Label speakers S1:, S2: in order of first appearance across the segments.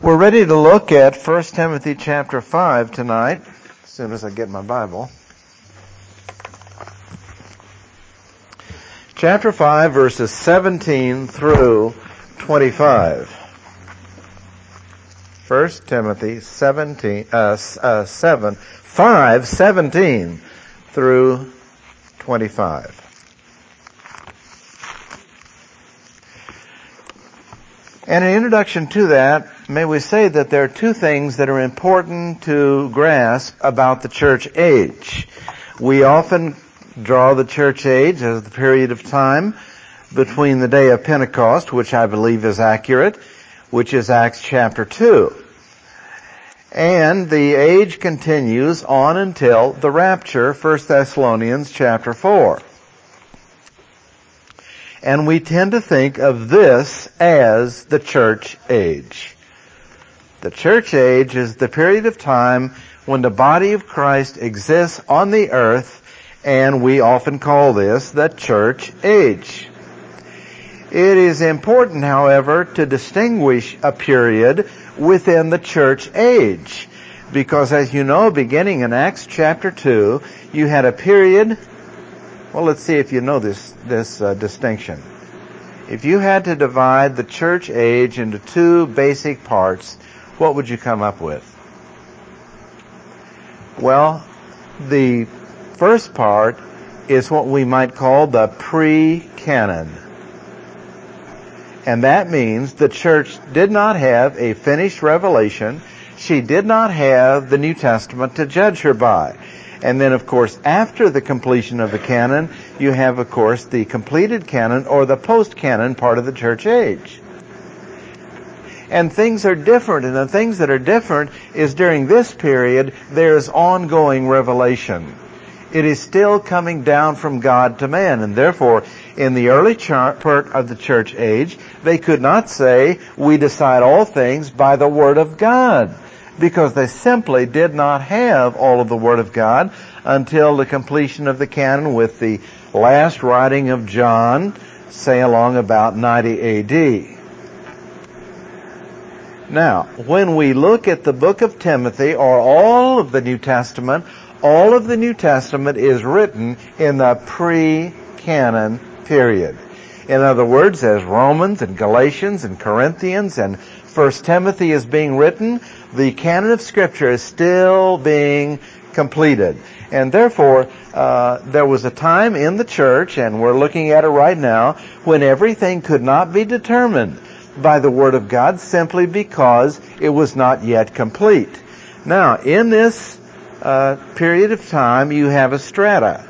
S1: We're ready to look at 1 Timothy chapter 5 tonight, as soon as I get my Bible. Chapter 5, verses 17 through 25. 1 Timothy 5:17 through 25. And in introduction to that, may we say that there are two things that are important to grasp about the church age. We often draw the church age as the period of time between the day of Pentecost, which I believe is accurate, which is Acts chapter 2. And the age continues on until the rapture, 1 Thessalonians chapter 4. And we tend to think of this as the church age. The church age is the period of time when the body of Christ exists on the earth, and we often call this the church age. It is important, however, to distinguish a period within the church age, because as you know, beginning in Acts chapter 2, you had a period. Well, let's see if you know this distinction. If you had to divide the church age into two basic parts, what would you come up with? Well, the first part is what we might call the pre-canon. And that means the church did not have a finished revelation. She did not have the New Testament to judge her by. And then, of course, after the completion of the canon, you have, of course, the completed canon or the post-canon part of the church age. And things are different, and the things that are different is during this period, there's ongoing revelation. It is still coming down from God to man, and therefore, in the early part of the church age, they could not say, we decide all things by the Word of God, because they simply did not have all of the Word of God until the completion of the canon with the last writing of John, say along about 90 A.D. Now, when we look at the book of Timothy, or all of the New Testament is written in the pre-canon period. In other words, as Romans and Galatians and Corinthians and 1 Timothy is being written, the canon of Scripture is still being completed. And therefore, there was a time in the church, and we're looking at it right now, when everything could not be determined by the Word of God simply because it was not yet complete. Now, in this period of time, you have a strata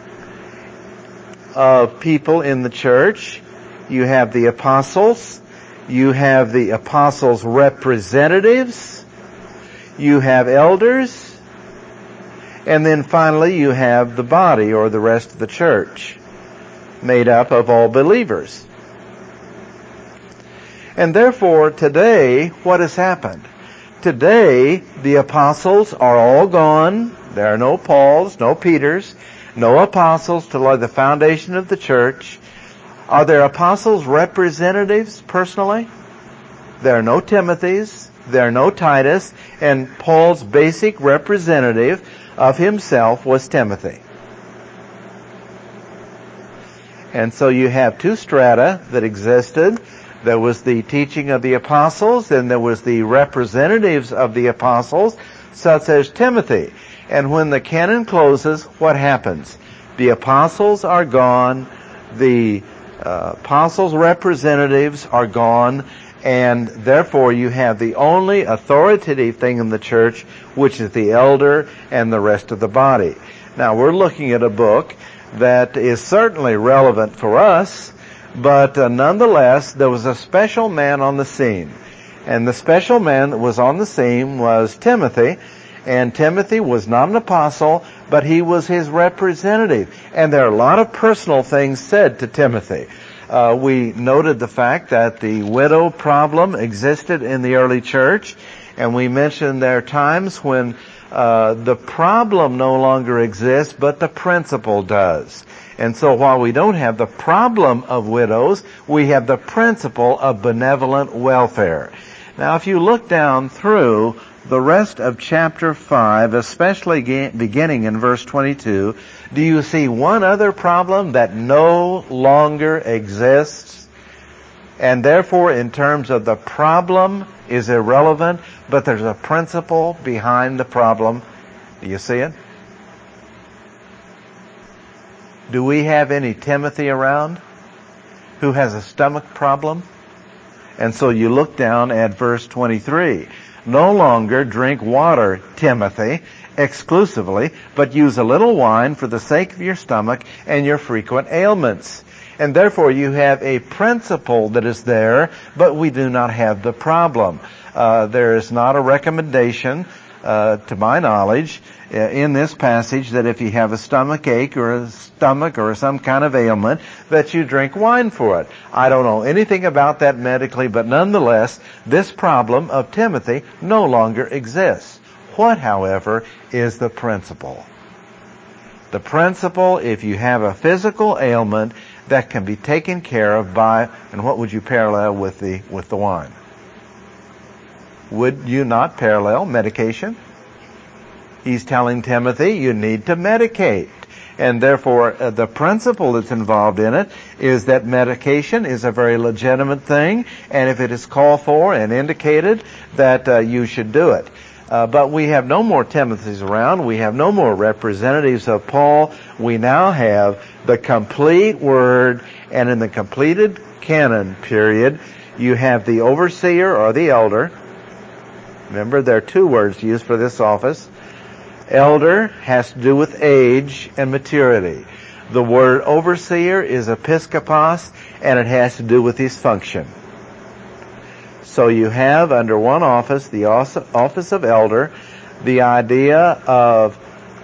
S1: of people in the church. You have the apostles. You have the apostles' representatives. You have elders. And then finally you have the body, or the rest of the church, made up of all believers. And therefore, today, what has happened? Today, the apostles are all gone. There are no Pauls, no Peters, no apostles to lay the foundation of the church. Are there apostles' representatives personally? There are no Timothys, there are no Titus, and Paul's basic representative of himself was Timothy. And so you have two strata that existed. There was the teaching of the apostles, and there was the representatives of the apostles, such as Timothy. And when the canon closes, what happens? The apostles are gone, the apostles' representatives are gone, and therefore you have the only authoritative thing in the church, which is the elder and the rest of the body. Now, we're looking at a book that is certainly relevant for us, but nonetheless, there was a special man on the scene. And the special man that was on the scene was Timothy. And Timothy was not an apostle, but he was his representative. And there are a lot of personal things said to Timothy. We noted the fact that the widow problem existed in the early church. And we mentioned there are times when the problem no longer exists, but the principle does. And so while we don't have the problem of widows, we have the principle of benevolent welfare. Now, if you look down through the rest of chapter 5, especially beginning in verse 22, do you see one other problem that no longer exists? And therefore, in terms of the problem, is irrelevant, but there's a principle behind the problem. Do you see it? Do we have any Timothy around who has a stomach problem? And so you look down at verse 23. No longer drink water, Timothy, exclusively, but use a little wine for the sake of your stomach and your frequent ailments. And therefore you have a principle that is there, but we do not have the problem. There is not a recommendation, to my knowledge, in this passage that if you have a stomach ache or a stomach or some kind of ailment, that you drink wine for it. I don't know anything about that medically, but nonetheless, this problem of Timothy no longer exists. What, however, is the principle? The principle, if you have a physical ailment that can be taken care of by, and what would you parallel with the wine? Would you not parallel medication? He's telling Timothy you need to medicate. And therefore, the principle that's involved in it is that medication is a very legitimate thing, and if it is called for and indicated, that you should do it. But we have no more Timothys around. We have no more representatives of Paul. We now have the complete Word, and in the completed canon period, you have the overseer or the elder. Remember, there are two words used for this office. Elder has to do with age and maturity. The word overseer is episkopos, and it has to do with his function. So you have under one office, the office of elder, the idea of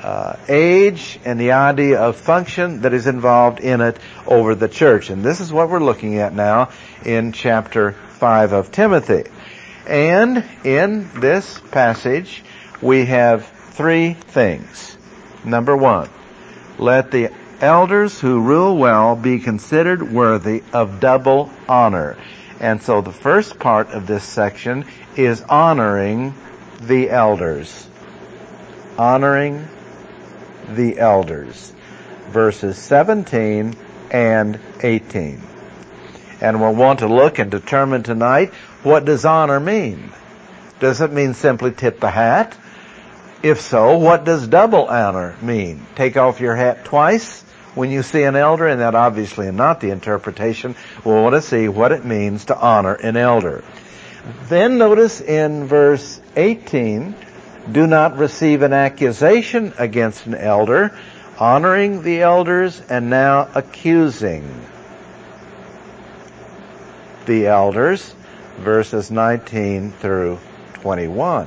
S1: age and the idea of function that is involved in it over the church. And this is what we're looking at now in chapter 5 of Timothy. And in this passage, we have three things. Number one, let the elders who rule well be considered worthy of double honor. And so the first part of this section is honoring the elders. Honoring the elders. Verses 17 and 18. And we'll want to look and determine tonight, what does honor mean? Does it mean simply tip the hat? If so, what does double honor mean? Take off your hat twice when you see an elder, and that obviously is not the interpretation. We'll want to see what it means to honor an elder. Then notice in verse 18, do not receive an accusation against an elder, honoring the elders, and now accusing the elders, verses 19 through 21.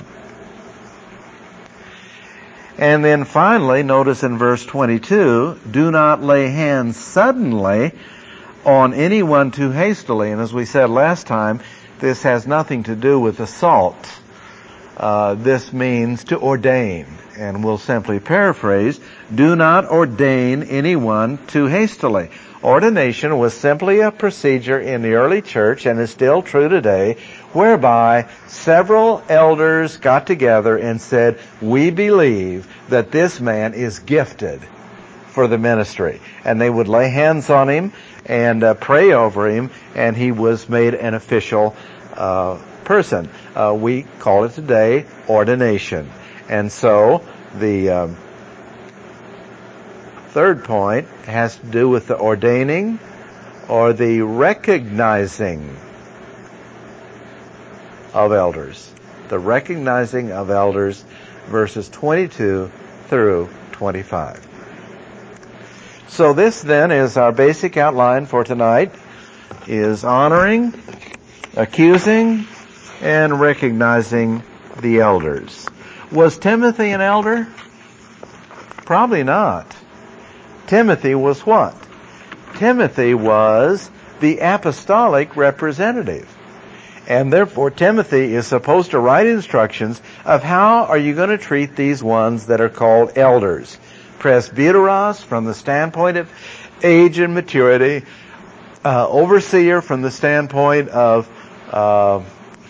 S1: And then finally, notice in verse 22, do not lay hands suddenly on anyone too hastily. And as we said last time, this has nothing to do with assault. This means to ordain. And we'll simply paraphrase, do not ordain anyone too hastily. Ordination was simply a procedure in the early church, and is still true today, whereby several elders got together and said, we believe that this man is gifted for the ministry. And they would lay hands on him and pray over him, and he was made an official person. We call it today ordination. And so the third point has to do with the ordaining or the recognizing of elders. The recognizing of elders, verses 22 through 25. So this then is our basic outline for tonight, is honoring, accusing, and recognizing the elders. Was Timothy an elder? Probably not. Timothy was what? Timothy was the apostolic representative. And therefore, Timothy is supposed to write instructions of how are you going to treat these ones that are called elders. Presbyteros from the standpoint of age and maturity. Overseer from the standpoint of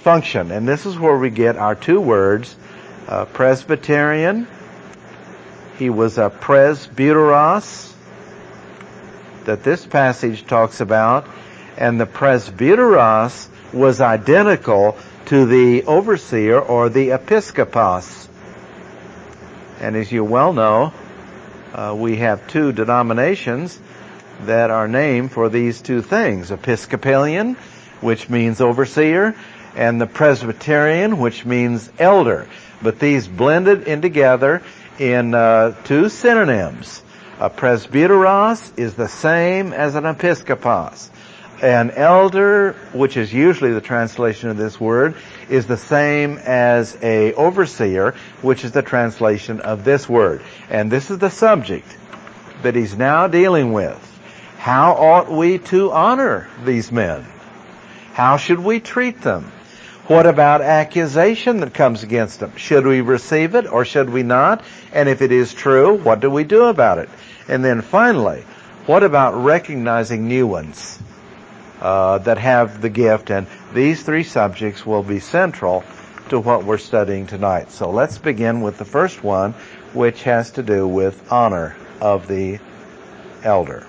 S1: function. And this is where we get our two words, Presbyterian. He was a presbyteros that this passage talks about, and the presbyteros was identical to the overseer or the episkopos. And as you well know, we have two denominations that are named for these two things: Episcopalian, which means overseer, and the Presbyterian, which means elder. But these blended in together in two synonyms. A presbyteros is the same as an episkopos. An elder, which is usually the translation of this word, is the same as a overseer, which is the translation of this word. And this is the subject that he's now dealing with. How ought we to honor these men? How should we treat them? What about accusation that comes against them? Should we receive it or should we not? And if it is true, what do we do about it? And then finally, what about recognizing new ones that have the gift? And these three subjects will be central to what we're studying tonight. So let's begin with the first one, which has to do with honor of the elder.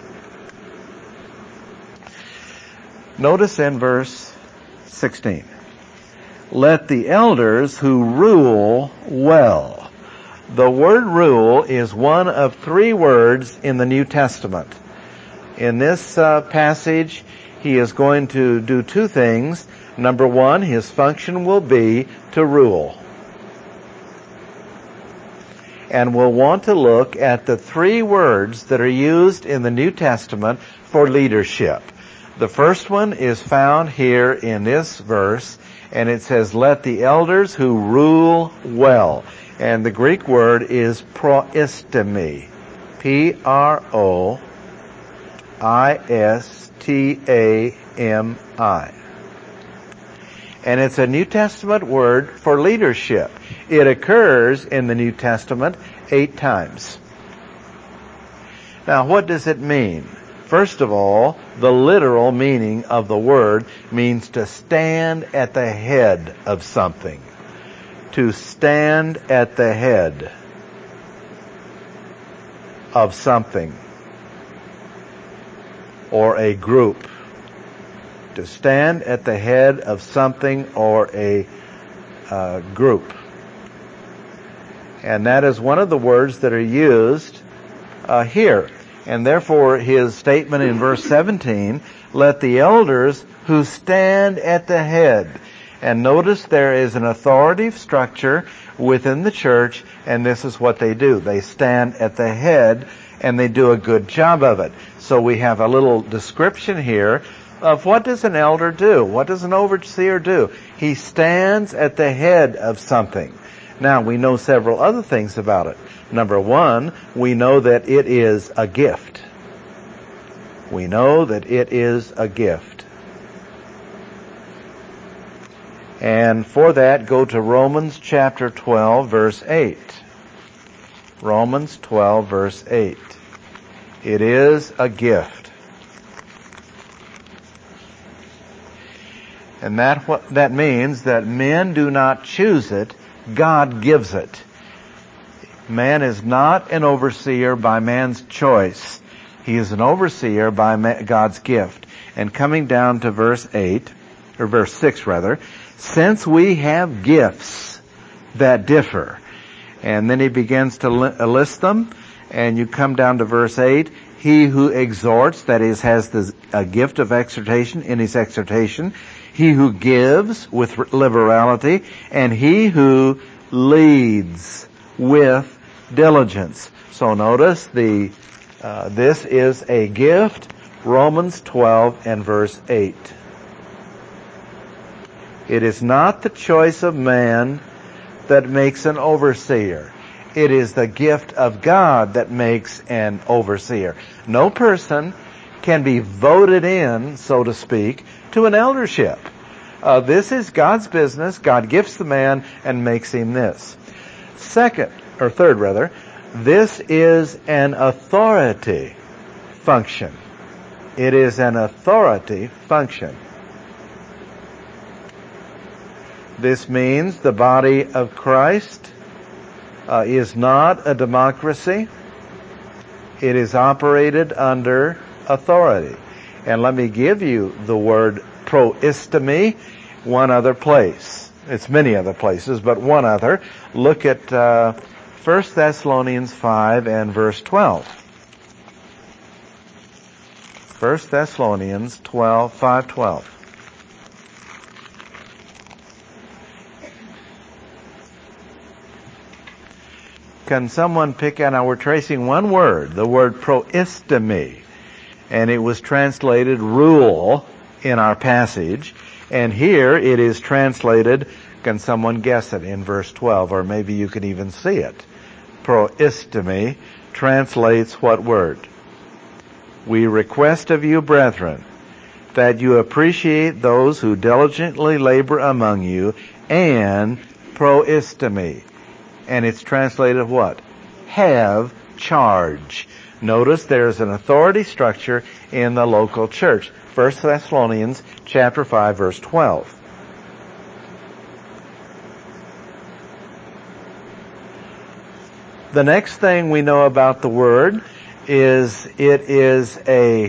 S1: Notice in verse 16, let the elders who rule well. The word rule is one of three words in the New Testament. In this passage, he is going to do two things. Number one, his function will be to rule. And we'll want to look at the three words that are used in the New Testament for leadership. The first one is found here in this verse, and it says, let the elders who rule well. And the Greek word is proistami. P-R-O-I-S-T-A-M-I. And it's a New Testament word for leadership. It occurs in the New Testament 8 times. Now, what does it mean? First of all, the literal meaning of the word means to stand at the head of something. To stand at the head of something or a group. To stand at the head of something or a group. And that is one of the words that are used here. And therefore, his statement in verse 17, let the elders who stand at the head. And notice there is an authoritative structure within the church, and this is what they do. They stand at the head, and they do a good job of it. So we have a little description here of what does an elder do? What does an overseer do? He stands at the head of something. Now, we know several other things about it. Number one, we know that it is a gift. We know that it is a gift. And for that, go to Romans chapter 12, verse 8. Romans 12, verse 8. It is a gift. And that means that men do not choose it, God gives it. Man is not an overseer by man's choice. He is an overseer by God's gift. And coming down to verse 8, or verse 6 rather, since we have gifts that differ. And then he begins to list them. And you come down to verse 8, he who exhorts, that is, has a gift of exhortation in his exhortation. He who gives with liberality, and he who leads with diligence. So notice this is a gift, Romans 12 and verse 8. It is not the choice of man that makes an overseer. It is the gift of God that makes an overseer. No person can be voted in, so to speak, to an eldership. This is God's business. God gifts the man and makes him this. Third, this is an authority function. It is an authority function. This means the body of Christ is not a democracy. It is operated under authority. And let me give you the word proistemi one other place. It's many other places, but one other. Look at 1 Thessalonians 5 and verse 12. 1 Thessalonians 5:12. Can someone pick out? Now we're tracing one word, the word proistemi, and it was translated rule in our passage, and here it is translated, can someone guess it, in verse 12, or maybe you can even see it. Proistemi translates what word? We request of you, brethren, that you appreciate those who diligently labor among you, and proistemi. And it's translated what? Have charge. Notice there's an authority structure in the local church. 1 Thessalonians chapter 5, verse 12. The next thing we know about the word is it is a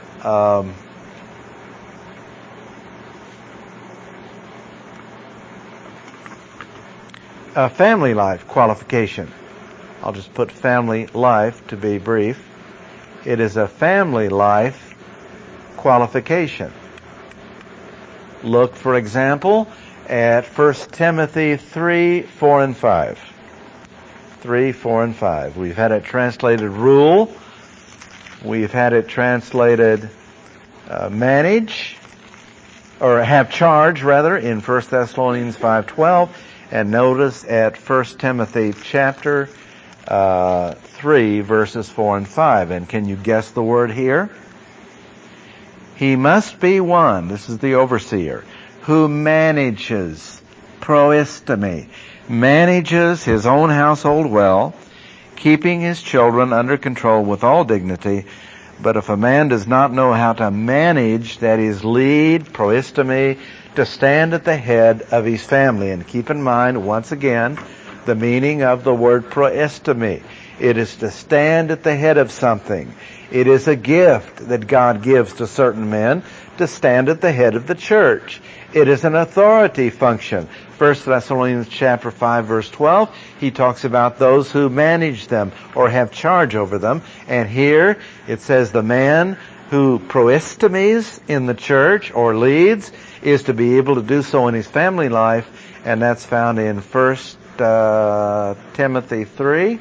S1: family life qualification. I'll just put family life to be brief. It is a family life qualification. Look, for example, at 1 Timothy 3, 4, and 5. 3, 4, and 5. We've had it translated rule. We've had it translated manage, or have charge, rather, in 1 Thessalonians 5:12. And notice at 1 Timothy chapter 3, verses 4 and 5. And can you guess the word here? He must be one, this is the overseer, who manages, proistemi, manages his own household well, keeping his children under control with all dignity. But if a man does not know how to manage, that is, lead, proistemi, to stand at the head of his family. And keep in mind, once again, the meaning of the word proistemi. It is to stand at the head of something. It is a gift that God gives to certain men to stand at the head of the church. It is an authority function. 1 Thessalonians chapter 5, verse 12, he talks about those who manage them or have charge over them. And here it says the man who proistemes in the church or leads is to be able to do so in his family life, and that's found in 1 Timothy 3,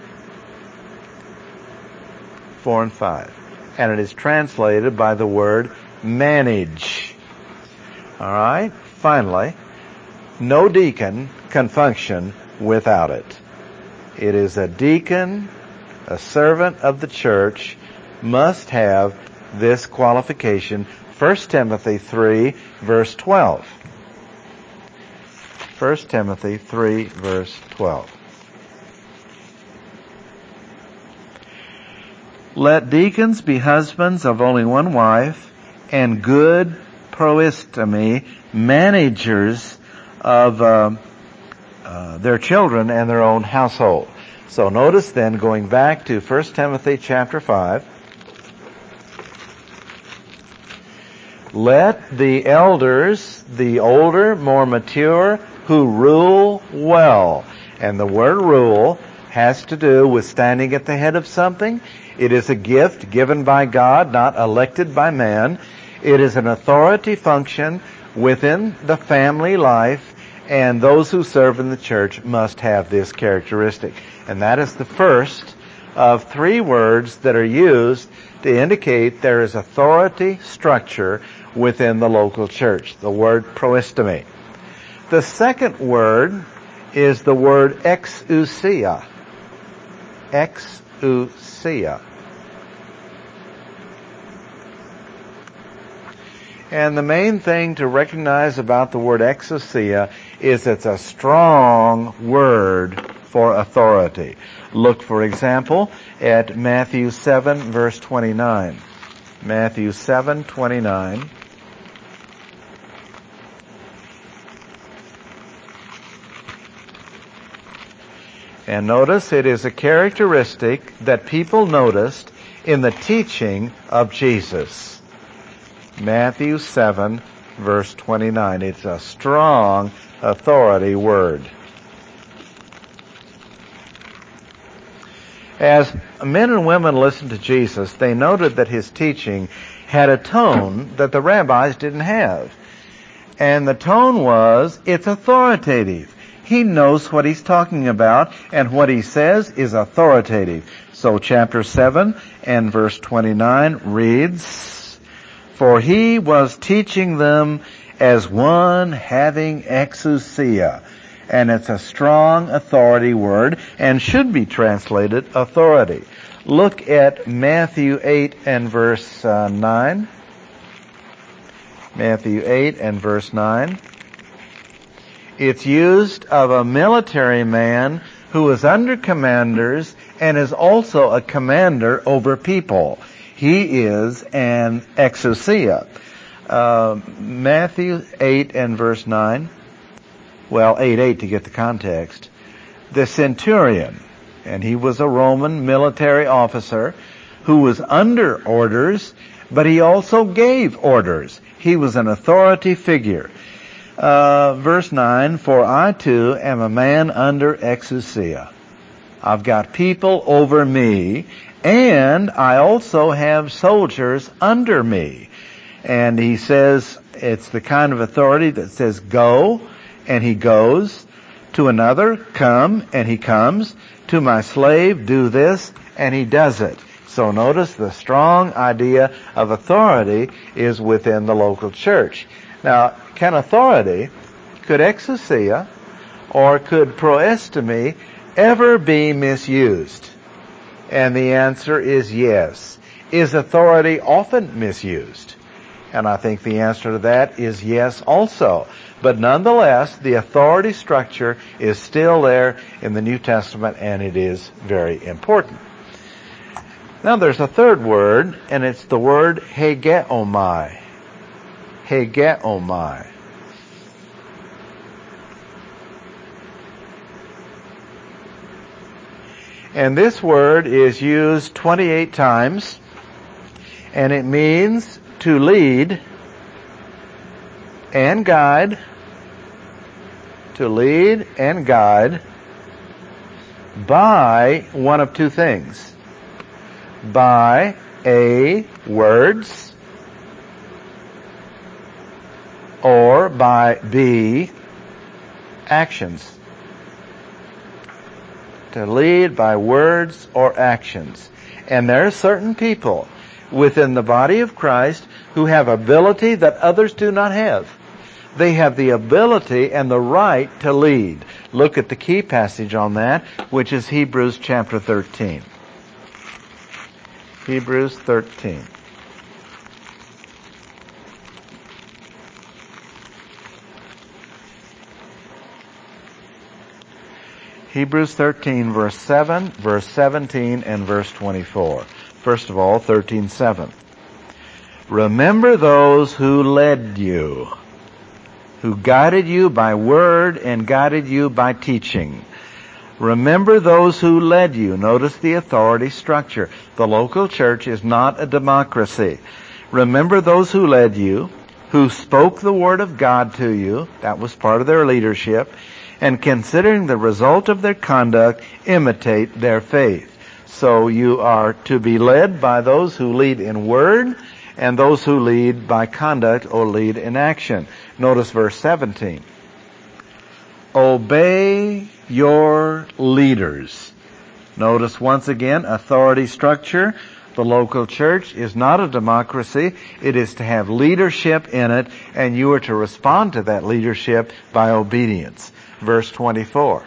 S1: 4 and 5. And it is translated by the word manage. All right? Finally, no deacon can function without it. It is a deacon, a servant of the church, must have this qualification. 1 Timothy 3, verse 12. 1 Timothy 3, verse 12. Let deacons be husbands of only one wife, and good proistemi, managers of their children and their own household. So notice then, going back to 1 Timothy chapter 5, let the elders, the older, more mature, who rule well. And the word rule has to do with standing at the head of something. It is a gift given by God, not elected by man. It is an authority function within the family life, and those who serve in the church must have this characteristic. And that is the first of three words that are used to indicate there is authority structure within the local church, the word proistemi. The second word is the word exousia. Exousia. And the main thing to recognize about the word exousia is it's a strong word for authority. Look, for example, at Matthew 7, verse 29. Matthew 7, 29. And notice it is a characteristic that people noticed in the teaching of Jesus. Matthew 7, verse 29. It's a strong authority word. As men and women listened to Jesus, they noted that his teaching had a tone that the rabbis didn't have. And the tone was, it's authoritative. He knows what he's talking about, and what he says is authoritative. So chapter 7 and verse 29 reads, "For he was teaching them as one having exousia." And it's a strong authority word and should be translated authority. Look at Matthew 8 and verse 9. Matthew 8 and verse 9. It's used of a military man who is under commanders and is also a commander over people. He is an exousia. Matthew 8 and verse 9. Well, 8:8 to get the context. The centurion, and he was a Roman military officer who was under orders, but he also gave orders. He was an authority figure. Verse 9, "For I too am a man under exousia." I've got people over me, and I also have soldiers under me. And he says it's the kind of authority that says go, and he goes. To another, come, and he comes. To my slave, do this, and he does it. So notice the strong idea of authority is within the local church. Now, could exousia, or could proestimi ever be misused? And the answer is yes. Is authority often misused? And I think the answer to that is yes also. But nonetheless, the authority structure is still there in the New Testament, and it is very important. Now there's a third word, and it's the word hegeomai. Hegeomai. And this word is used 28 times, and it means to lead and guide, to lead and guide by one of two things. By A, words, or by B, actions. To lead by words or actions. And there are certain people within the body of Christ who have ability that others do not have. They have the ability and the right to lead. Look at the key passage on that, which is Hebrews chapter 13. Hebrews 13. Hebrews 13, verse 7, verse 17, and verse 24. First of all, 13:7. Remember those who led you, who guided you by word and guided you by teaching. Remember those who led you. Notice the authority structure. The local church is not a democracy. Remember those who led you, who spoke the word of God to you. That was part of their leadership. And considering the result of their conduct, imitate their faith. So you are to be led by those who lead in word and those who lead by conduct or lead in action. Notice verse 17. Obey your leaders. Notice once again, authority structure. The local church is not a democracy. It is to have leadership in it, and you are to respond to that leadership by obedience. Verse 24.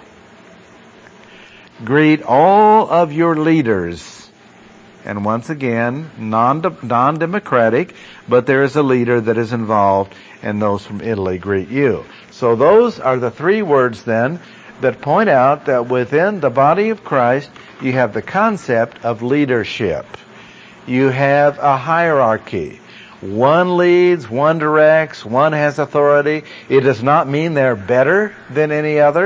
S1: Greet all of your leaders. And once again, non-democratic, but there is a leader that is involved, and those from Italy greet you. So those are the three words then that point out that within the body of Christ, you have the concept of leadership. You have a hierarchy. One leads, one directs, one has authority. It does not mean they're better than any other.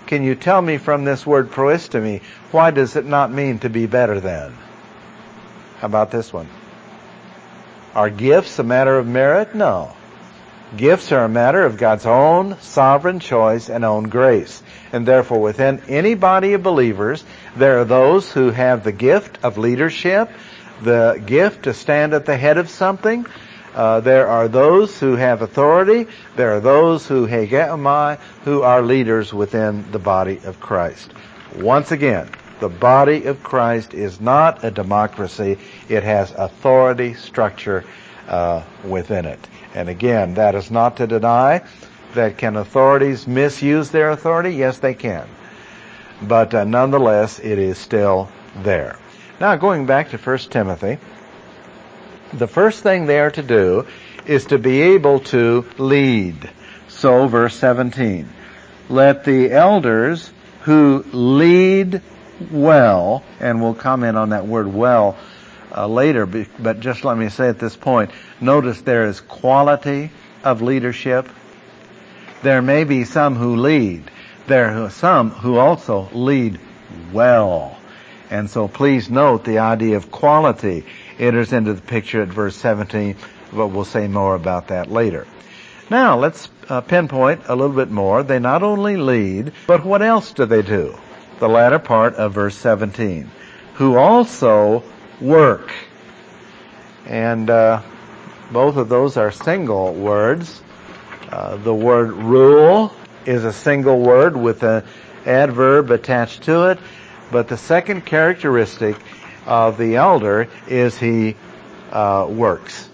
S1: Can you tell me from this word proistemi, why does it not mean to be better than? How about this one? Are gifts a matter of merit? No. Gifts are a matter of God's own sovereign choice and own grace. And therefore, within any body of believers, there are those who have the gift of leadership, the gift to stand at the head of something. There are those who have authority. There are those who hegemai, who are leaders within the body of Christ. Once again, the body of Christ is not a democracy. It has authority structure within it. And again, that is not to deny that can authorities misuse their authority? Yes, they can. But nonetheless, it is still there. Now, going back to 1 Timothy, the first thing they are to do is to be able to lead. So, verse 17, let the elders who lead well, and we'll comment on that word well later, but just let me say at this point, notice there is quality of leadership. There may be some who lead. There are some who also lead well. And so please note the idea of quality enters into the picture at verse 17, but we'll say more about that later. Now, let's pinpoint a little bit more. They not only lead, but what else do they do? The latter part of verse 17. Who also work. And both of those are single words. The word rule is a single word with an adverb attached to it. But the second characteristic of the elder is he works.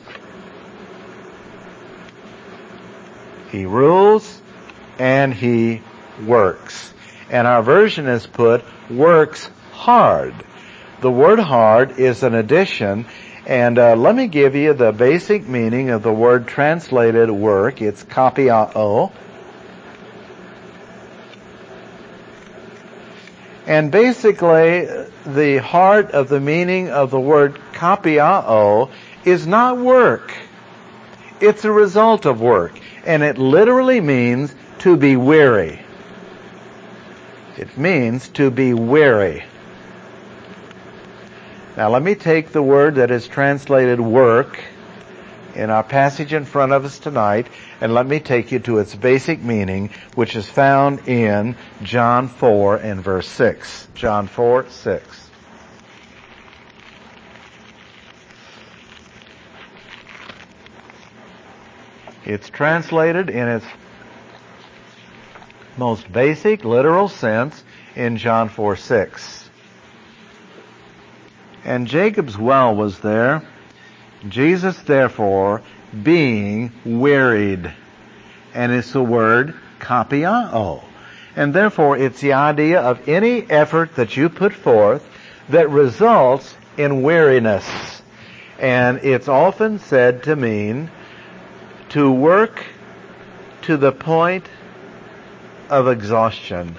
S1: He rules and he works. And our version is put, works hard. The word hard is an addition, and let me give you the basic meaning of the word translated work. It's kapiao. And basically, the heart of the meaning of the word kapiao is not work. It's a result of work. And it literally means to be weary. It means to be weary. Now let me take the word that is translated work in our passage in front of us tonight, and let me take you to its basic meaning, which is found in John 4 and verse 6. John 4, 6. It's translated in its most basic, literal sense in John 4, 6. And Jacob's well was there. Jesus, therefore, being wearied. And it's the word kapiao. And therefore, it's the idea of any effort that you put forth that results in weariness. And it's often said to mean to work to the point of exhaustion.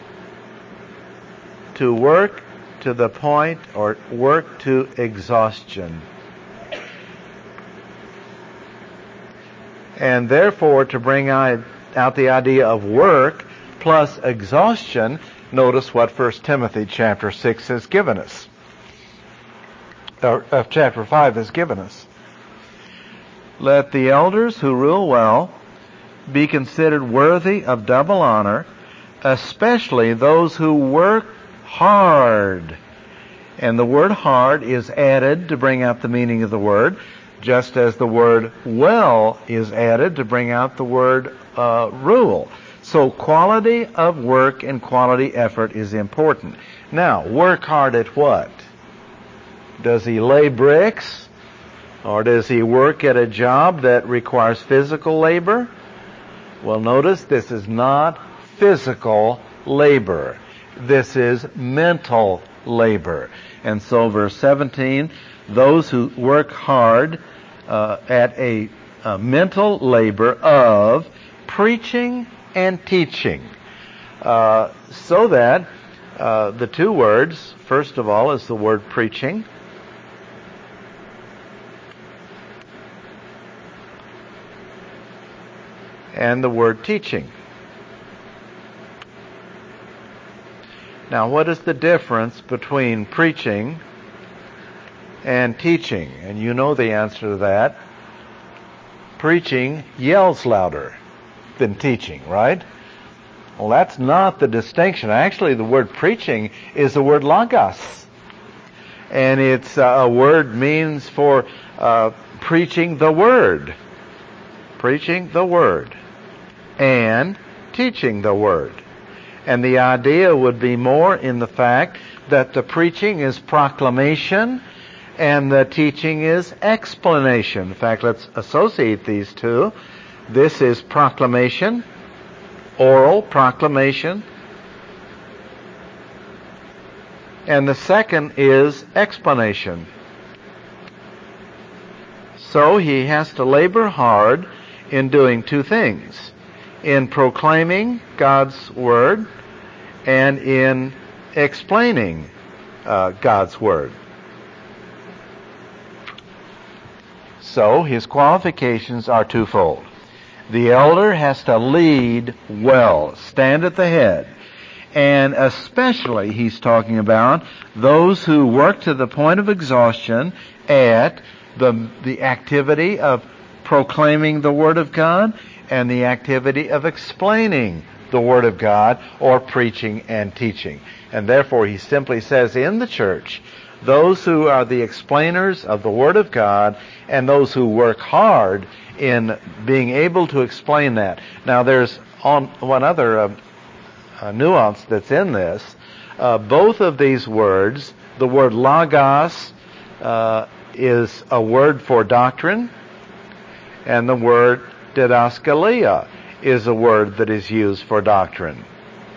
S1: To work to the point, or work to exhaustion. And therefore, to bring out the idea of work plus exhaustion, notice what 1 Timothy chapter 6 has given us. Or chapter 5 has given us. Let the elders who rule well be considered worthy of double honor, especially those who work hard. And the word hard is added to bring out the meaning of the word, just as the word well is added to bring out the word rule. So quality of work and quality effort is important. Now, work hard at what? Does he lay bricks? Or does he work at a job that requires physical labor? Well, notice this is not physical labor. This is mental labor. And so verse 17, those who work hard at a mental labor of preaching and teaching. So that the two words, first of all, is the word preaching. And the word teaching. Now, what is the difference between preaching and teaching? And you know the answer to that. Preaching yells louder than teaching, right? Well, that's not the distinction. Actually, the word preaching is the word logos. And it's a word means for preaching the word. Preaching the word. And teaching the word. And the idea would be more in the fact that the preaching is proclamation and the teaching is explanation. In fact, let's associate these two. This is proclamation, oral proclamation. And the second is explanation. So he has to labor hard in doing two things. In proclaiming God's Word and in explaining God's Word. So his qualifications are twofold. The elder has to lead well, stand at the head. And especially he's talking about those who work to the point of exhaustion at the activity of proclaiming the Word of God and the activity of explaining the Word of God or preaching and teaching. And therefore he simply says in the church, those who are the explainers of the Word of God and those who work hard in being able to explain that. Now there's one other nuance that's in this. Both of these words, the word logos is a word for doctrine, and the word didaskalia is a word that is used for doctrine.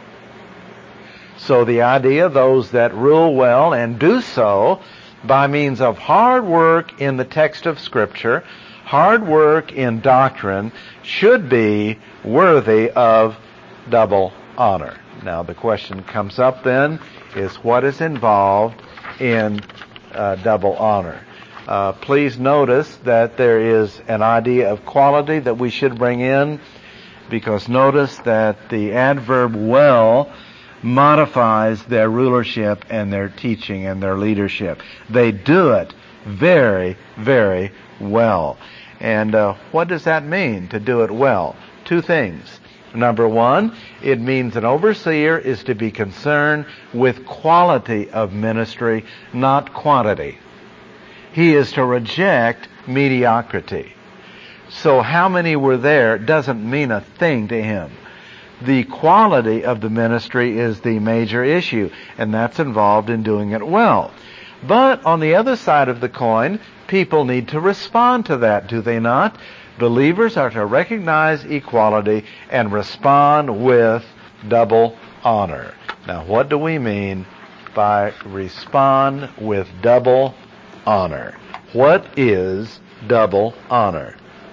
S1: So the idea, those that rule well and do so by means of hard work in the text of Scripture, hard work in doctrine, should be worthy of double honor. Now the question comes up then is what is involved in double honor? Please notice that there is an idea of quality that we should bring in, because notice that the adverb well modifies their rulership and their teaching and their leadership. They do it very, very well. And what does that mean, to do it well? Two things. Number one, it means an overseer is to be concerned with quality of ministry, not quantity. He is to reject mediocrity. So how many were there doesn't mean a thing to him. The quality of the ministry is the major issue, and that's involved in doing it well. But on the other side of the coin, people need to respond to that, do they not? Believers are to recognize equality and respond with double honor. Now, what do we mean by respond with double honor? What is double honor?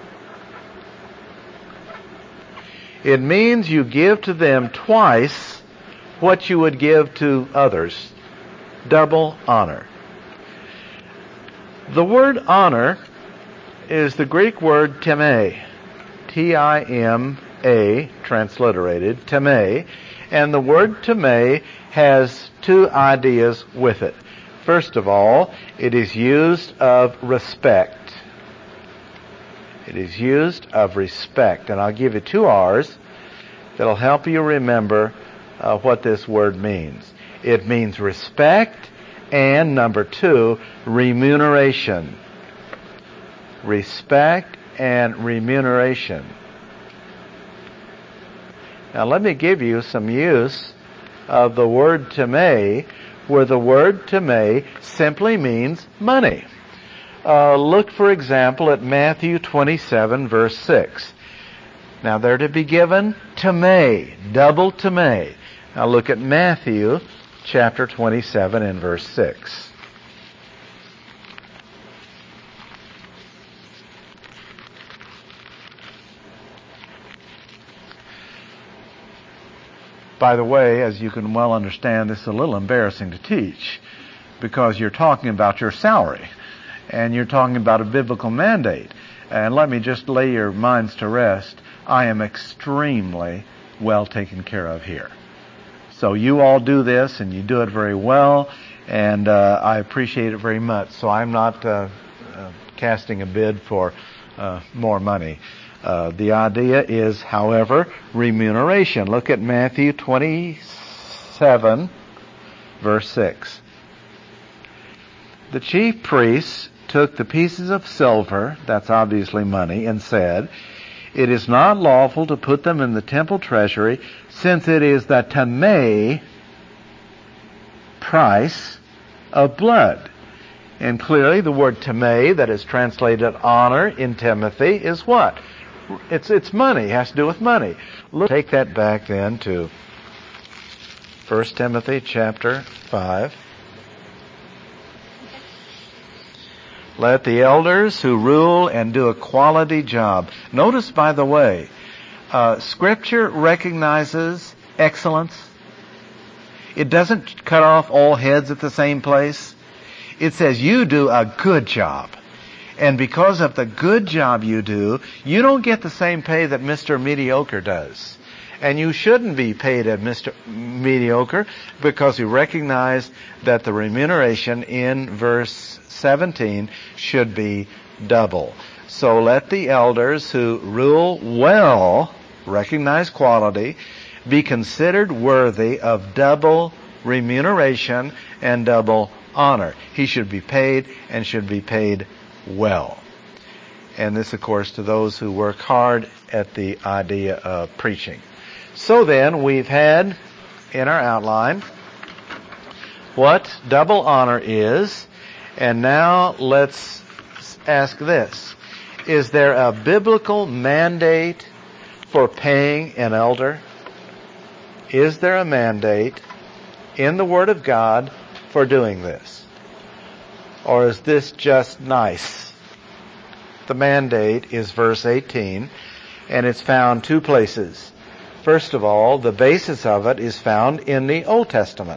S1: It means you give to them twice what you would give to others. Double honor. The word honor is the Greek word time, T-I-M-A, transliterated, time, and the word time has two ideas with it. First of all, it is used of respect. It is used of respect. And I'll give you two R's that'll help you remember what this word means. It means respect and, number two, remuneration. Respect and remuneration. Now let me give you some use of the word time, where the word time simply means money. Look, for example, at Matthew 27, verse 6. Now, they're to be given time, double time. Now, look at Matthew chapter 27 and verse 6. By the way, as you can well understand, this is a little embarrassing to teach, because you're talking about your salary, and you're talking about a biblical mandate. And let me just lay your minds to rest. I am extremely well taken care of here. So you all do this, and you do it very well, and I appreciate it very much. So I'm not casting a bid for more money. The idea is, however, remuneration. Look at Matthew 27, verse 6. The chief priests took the pieces of silver, that's obviously money, and said, "It is not lawful to put them in the temple treasury, since it is the tamei price of blood." And clearly the word tamei, that is translated honor in Timothy, is what? It's money. It has to do with money. Take that back then to 1 Timothy chapter 5. Let the elders who rule and do a quality job. Notice, by the way, Scripture recognizes excellence. It doesn't cut off all heads at the same place. It says you do a good job. And because of the good job you do, you don't get the same pay that Mr. Mediocre does. And you shouldn't be paid at Mr. Mediocre, because we recognize that the remuneration in verse 17 should be double. So let the elders who rule well, recognize quality, be considered worthy of double remuneration and double honor. He should be paid, and should be paid well. And this, of course, to those who work hard at the idea of preaching. So then, we've had in our outline what double honor is, and now let's ask this. Is there a biblical mandate for paying an elder? Is there a mandate in the Word of God for doing this? Or is this just nice? The mandate is verse 18, and it's found two places. First of all, the basis of it is found in the Old Testament.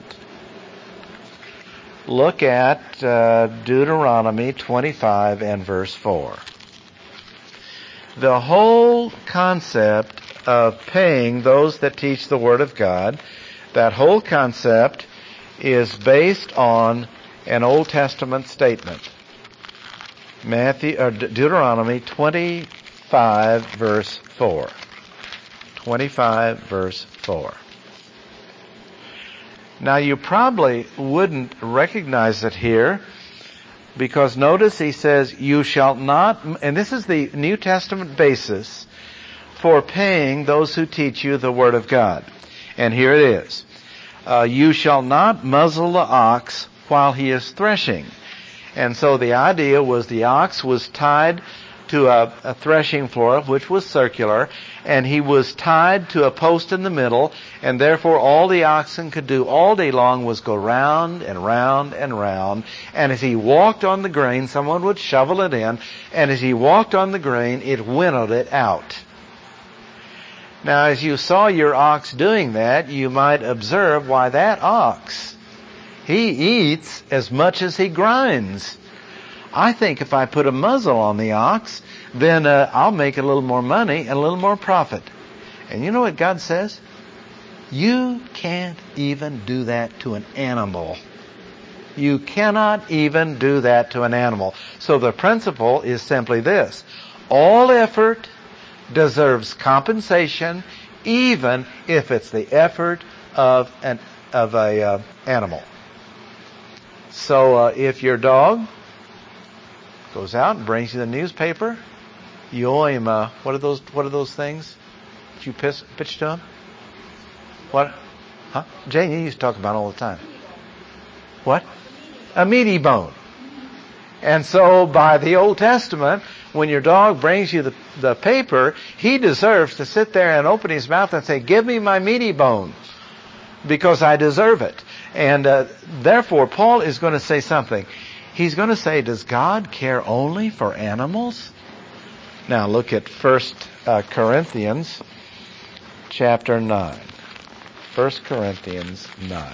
S1: Look at Deuteronomy 25 and verse 4. The whole concept of paying those that teach the Word of God, that whole concept is based on an Old Testament statement. Deuteronomy 25 verse 4. 25 verse 4. Now you probably wouldn't recognize it here, because notice he says, you shall not, and this is the New Testament basis for paying those who teach you the Word of God. And here it is. You shall not muzzle the ox while he is threshing. And so the idea was the ox was tied to a threshing floor, which was circular, and he was tied to a post in the middle, and therefore all the oxen could do all day long was go round and round and round. And as he walked on the grain, someone would shovel it in, and as he walked on the grain, it winnowed it out. Now, as you saw your ox doing that, you might observe why that ox, he eats as much as he grinds. I think if I put a muzzle on the ox, then I'll make a little more money and a little more profit. And you know what God says? You can't even do that to an animal. You cannot even do that to an animal. So the principle is simply this. All effort deserves compensation, even if it's the effort of an animal. So if your dog goes out and brings you the newspaper, you owe him what are those things that you pitch to him? What? Huh? Jane, you used to talk about it all the time. What? A meaty bone. And so by the Old Testament, when your dog brings you the paper, he deserves to sit there and open his mouth and say, give me my meaty bone, because I deserve it. And therefore, Paul is going to say something. He's going to say, does God care only for animals? Now look at 1 Corinthians chapter 9. 1 Corinthians 9.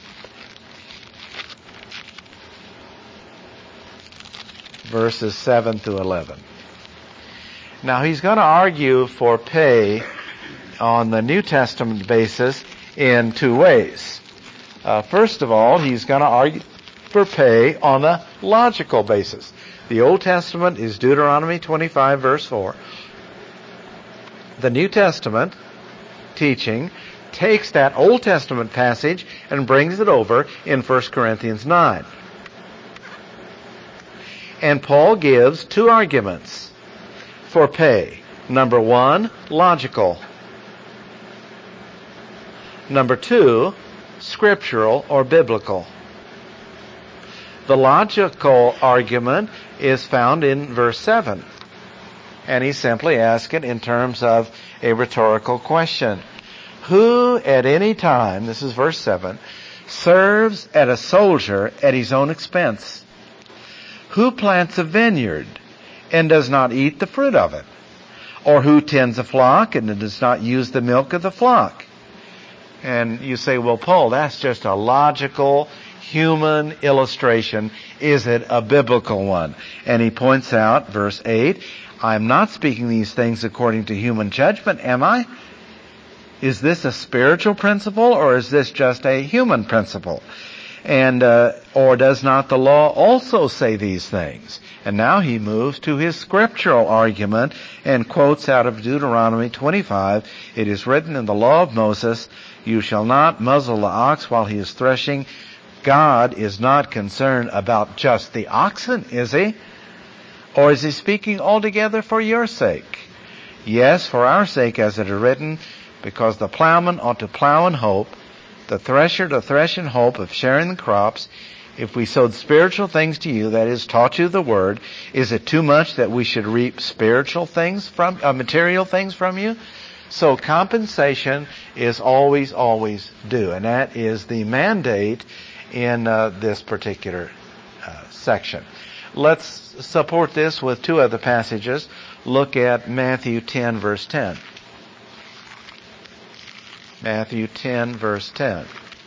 S1: Verses 7 to 11. Now he's going to argue for pay on the New Testament basis in two ways. First of all, he's going to argue for pay on a logical basis. The Old Testament is Deuteronomy 25, verse 4. The New Testament teaching takes that Old Testament passage and brings it over in 1 Corinthians 9. And Paul gives two arguments for pay. Number one, logical. Number two, scriptural or biblical. The logical argument is found in verse 7. And he's simply asking in terms of a rhetorical question. Who at any time, this is verse 7, serves at a soldier at his own expense? Who plants a vineyard and does not eat the fruit of it? Or who tends a flock and does not use the milk of the flock? And you say, well, Paul, that's just a logical human illustration. Is it a biblical one? And he points out, verse 8, I am not speaking these things according to human judgment, am I? Is this a spiritual principle or is this just a human principle? And or does not the law also say these things? And now he moves to his scriptural argument and quotes out of Deuteronomy 25, it is written in the law of Moses, you shall not muzzle the ox while he is threshing. God is not concerned about just the oxen, is he? Or is he speaking altogether for your sake? Yes, for our sake, as it is written, because the plowman ought to plow in hope, the thresher to thresh in hope of sharing the crops. If we sowed spiritual things to you, that is, taught you the word, is it too much that we should reap spiritual things from, material things from you? So compensation is always, always due. And that is the mandate in this particular section. Let's support this with two other passages. Look at Matthew 10, verse 10. Matthew 10, verse 10.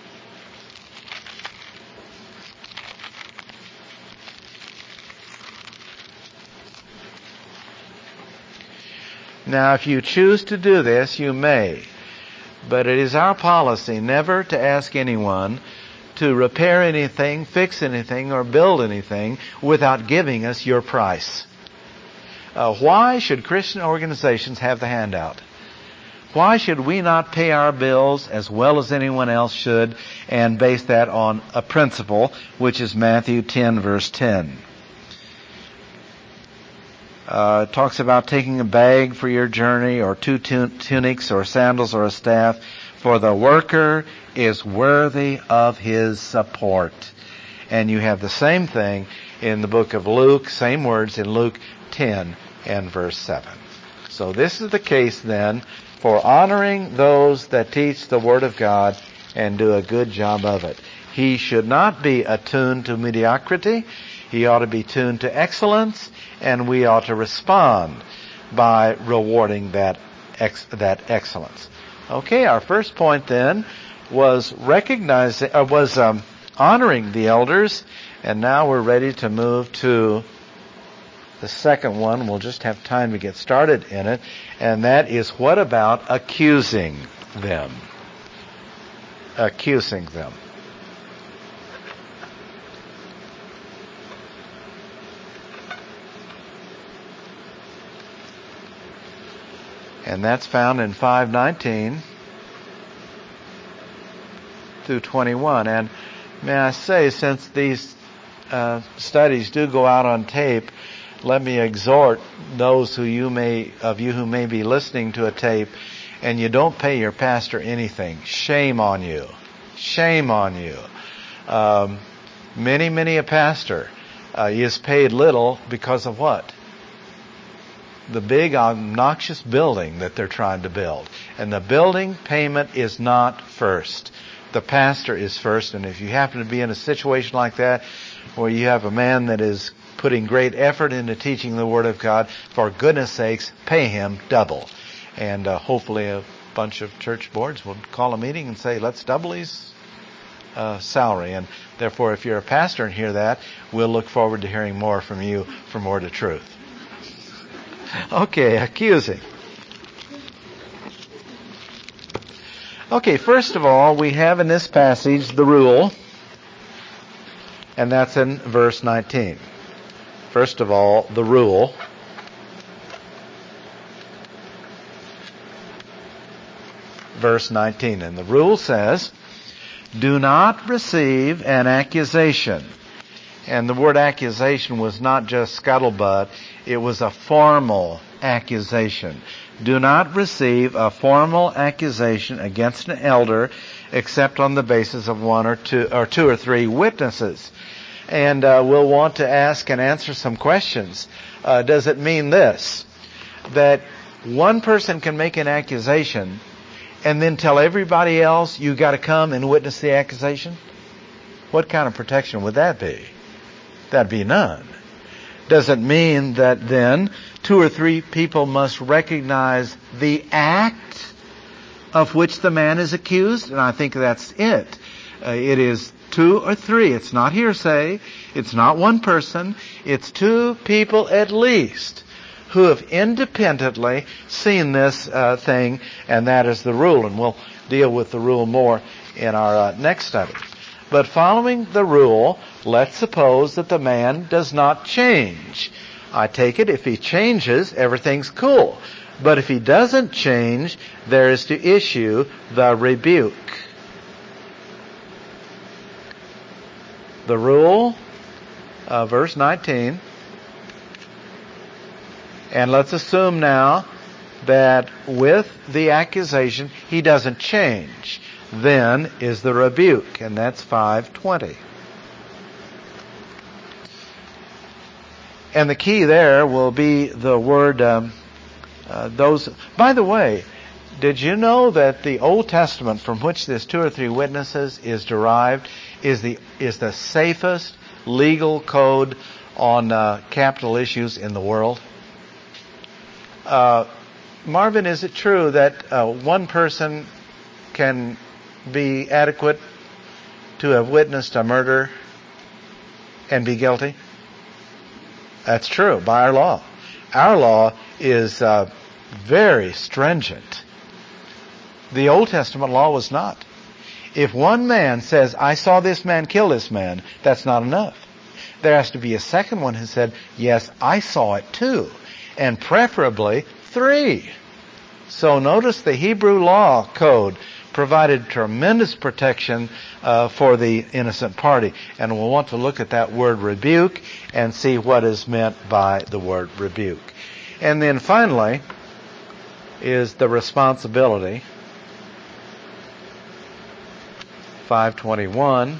S1: Now, if you choose to do this, you may. But it is our policy never to ask anyone to repair anything, fix anything, or build anything without giving us your price. Why should Christian organizations have the handout? Why should we not pay our bills as well as anyone else should and base that on a principle, which is Matthew 10, verse 10? It talks about taking a bag for your journey or two tunics or sandals or a staff, for the worker is worthy of his support. And you have the same thing in the book of Luke, same words in Luke 10 and verse 7. So this is the case then for honoring those that teach the Word of God and do a good job of it. He should not be attuned to mediocrity. He ought to be tuned to excellence, and we ought to respond by rewarding that excellence. Okay, our first point then was honoring the elders, and now we're ready to move to the second one. We'll just have time to get started in it, and that is, what about accusing them? Accusing them. And that's found in 5:19 through 21. And may I say, since these studies do go out on tape, let me exhort those who may be listening to a tape and you don't pay your pastor anything. Shame on you. Shame on you. Many a pastor is paid little because of what? The big obnoxious building that they're trying to build. And the building payment is not first. The pastor is first. And if you happen to be in a situation like that where you have a man that is putting great effort into teaching the Word of God, for goodness sakes, pay him double. And hopefully a bunch of church boards will call a meeting and say, let's double his salary. And therefore, if you're a pastor and hear that, we'll look forward to hearing more from you for more to truth. Okay, accusing. Okay, first of all, we have in this passage the rule, and that's in verse 19. First of all, the rule. Verse 19. And the rule says, do not receive an accusation. And the word accusation was not just scuttlebutt, it was a formal accusation. Do not receive a formal accusation against an elder except on the basis of one or two or three witnesses. And we'll want to ask and answer some questions. Does it mean this? That one person can make an accusation and then tell everybody else, you got to come and witness the accusation? What kind of protection would that be? That'd be none. Does it mean that then two or three people must recognize the act of which the man is accused? And I think that's it. It is two or three. It's not hearsay. It's not one person. It's two people at least who have independently seen this thing, and that is the rule. And we'll deal with the rule more in our next study. But following the rule, let's suppose that the man does not change. I take it if he changes, everything's cool. But if he doesn't change, there is to issue the rebuke. The rule, verse 19. And let's assume now that with the accusation, he doesn't change. Then is the rebuke, and that's 5:20. And the key there will be the word, those. By the way, did you know that the Old Testament from which this two or three witnesses is derived is the safest legal code on capital issues in the world? Marvin, is it true that one person can be adequate to have witnessed a murder and be guilty? That's true, by our law. Our law is very stringent. The Old Testament law was not. If one man says, I saw this man kill this man, that's not enough. There has to be a second one who said, yes, I saw it too. And preferably 3. So notice the Hebrew law code provided tremendous protection for the innocent party. And we'll want to look at that word rebuke and see what is meant by the word rebuke. And then finally is the responsibility. 5:21.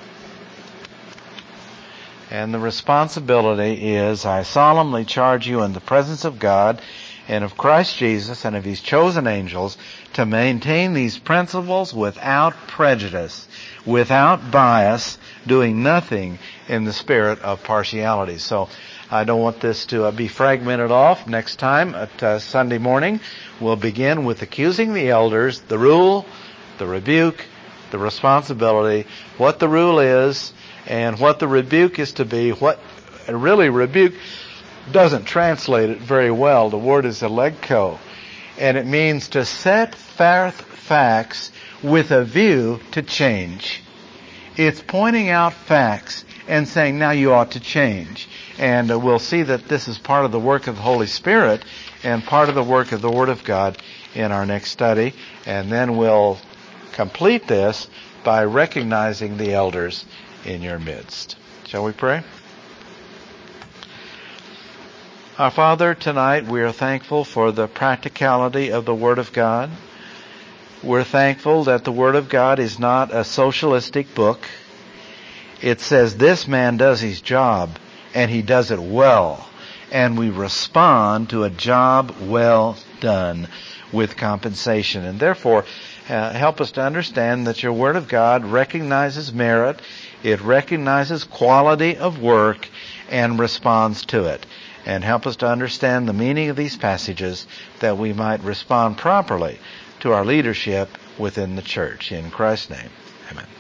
S1: And the responsibility is, I solemnly charge you in the presence of God and of Christ Jesus and of His chosen angels to maintain these principles without prejudice, without bias, doing nothing in the spirit of partiality. So I don't want this to be fragmented off. Next time at Sunday morning, we'll begin with accusing the elders, the rule, the rebuke, the responsibility, what the rule is, and what the rebuke is to be. What really rebuke doesn't translate it very well. The word is elegko, and it means to set forth facts with a view to change. It's pointing out facts and saying, now you ought to change. And we'll see that this is part of the work of the Holy Spirit and part of the work of the Word of God in our next study. And then we'll complete this by recognizing the elders in your midst. Shall we pray? Our Father, tonight we are thankful for the practicality of the Word of God. We're thankful that the Word of God is not a socialistic book. It says this man does his job, and he does it well. And we respond to a job well done with compensation. And therefore, help us to understand that your Word of God recognizes merit, it recognizes quality of work, and responds to it. And help us to understand the meaning of these passages that we might respond properly to our leadership within the church. In Christ's name, amen.